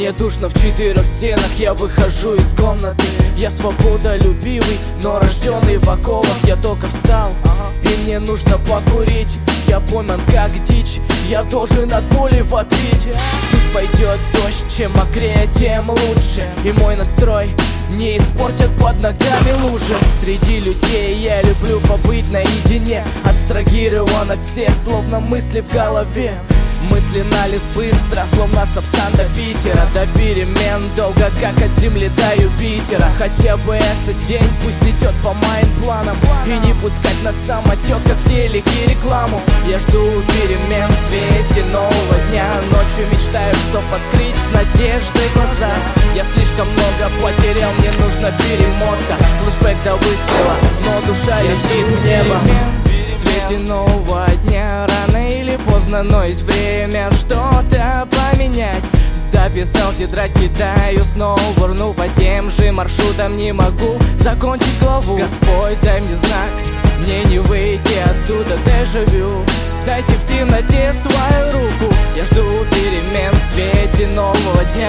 Мне душно в четырех стенах, я выхожу из комнаты. Я свободолюбивый, но рожденный в оковах. Я только встал, и мне нужно покурить. Я пойман как дичь, я должен от боли вопить. Пусть пойдет дождь, чем мокрее, тем лучше. И мой настрой не испортят под ногами лужи. Среди людей я люблю побыть наедине, абстрагирован от всех, словно мысли в голове. Мысли на лист быстро, словно Сапсан до Питера. До перемен долго, как от Земли до Юпитера. Хотя бы этот день пусть идет по моим планам, и не пускать на самотек, как в телеке рекламу. Я жду перемен в свете нового дня. Ночью мечтаю, чтоб открыть с надеждой глаза. Я слишком много потерял, мне нужна перемотка. Флэшбэк до выстрела, но душа летит в небо. В свете нового дня, рано или поздно, но есть время что-то поменять. Дописал тетрадь, кидаю снова, верну по тем же маршрутам. Не могу закончить главу. Господь, дай мне знак, мне не выйти отсюда. Дежавю, дайте в темноте свою руку. Я жду перемен в свете нового дня.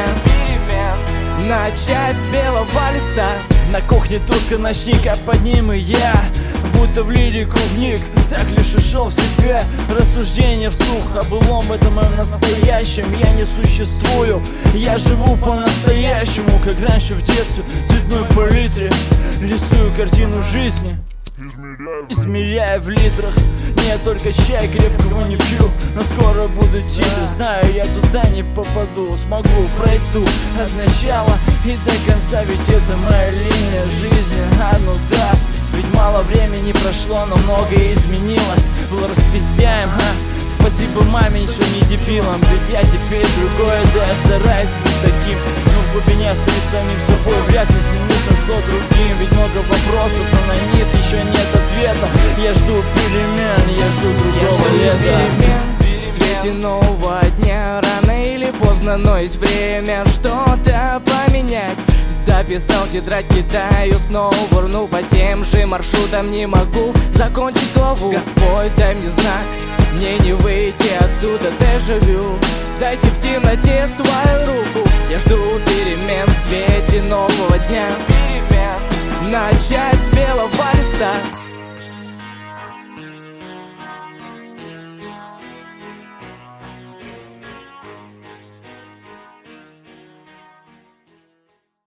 Начать с белого листа. На кухне тускло ночник, а под ним и я, будто в лирику вник, так лишь ушел в себя. Рассуждение вслух о былом, в этом моем настоящем. Я не существую, я живу по-настоящему, как раньше в детстве, в цветной палитре. Рисую картину жизни, измеряя в литрах. Не только чай, крепкого не пью, но скоро буду тихо. Знаю, я туда не попаду, смогу, пройду от начала и до конца. Ведь это моя линия жизни, ну да. Ведь мало времени прошло, но многое изменилось. Был распиздяем, спасибо маме, что не дебилом. Ведь я теперь другое, да я стараюсь быть таким. Но в глубине остаюсь самим собой, вряд ли изменюсь на 100 другим. Ведь много вопросов, но на них еще нет ответа. Я жду перемен, я жду другого лета. В свете нового дня, рано или поздно, но есть время что-то поменять. Дописал тетрадь, кидаю снова, верну по тем же маршрутам. Не могу закончить главу. Господь, дай мне знак, мне не выйти отсюда. Дежавю, дайте в темноте свою руку. Я жду перемен в свете нового дня. Начать с белого листа.